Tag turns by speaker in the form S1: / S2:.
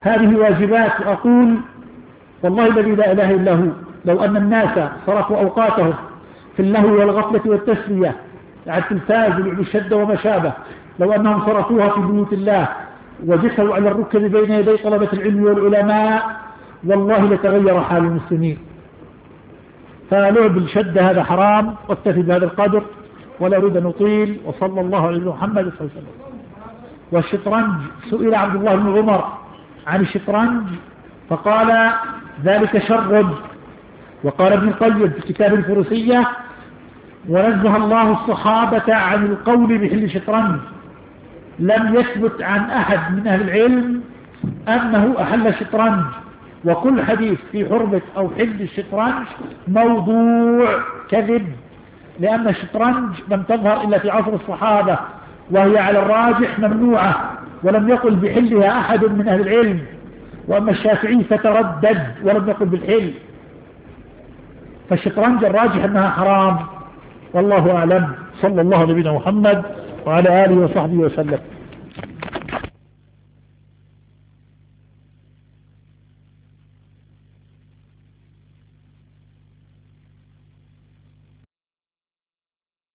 S1: هذه واجبات. وأقول والله الذي لا إله إلا هو لو أن الناس صرفوا أوقاتهم في اللهو والغفلة والتسلية على التلفاز ولعب الشدة وما شابه، لو أنهم صرفوها في بيوت الله وجثوا على الركب بين يدي طلبة العلم والعلماء، والله لتغير حال المسلمين. فلعب الشدة هذا حرام، واكتفي بهذا القدر ولا أريد أن أطيل. وصلى الله على محمد صلى الله عليه وسلم. والشطرنج، سئل عبد الله بن عمر عن الشطرنج فقال ذلك شر. وقال ابن القيم في كتاب الفروسية: ونزه الله الصحابة عن القول بحل الشطرنج، لم يثبت عن أحد من أهل العلم أنه أحل الشطرنج، وكل حديث في حرمة أو حل الشطرنج موضوع كذب، لأن الشطرنج لم تظهر إلا في عصر الصحابة، وهي على الراجح ممنوعة، ولم يقل بحلها أحد من أهل العلم. وأما الشافعي فتردد ولم يقل بالحل، فالشطرنج الراجح أنها حرام، والله أعلم. صلى الله على نبينا محمد وعلى آله وصحبه وسلم.